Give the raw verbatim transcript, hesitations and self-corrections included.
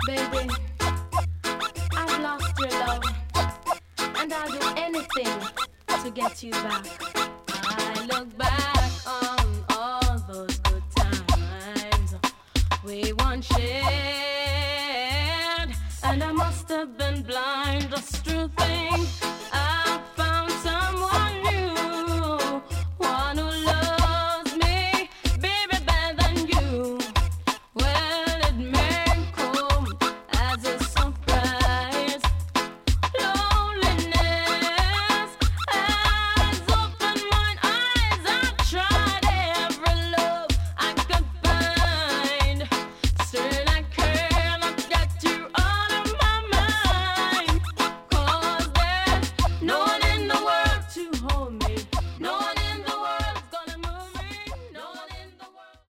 Baby, I've lost your love, and I'll do anything to get you back. I look back on all those good times we once shared, and I must have been blind just to think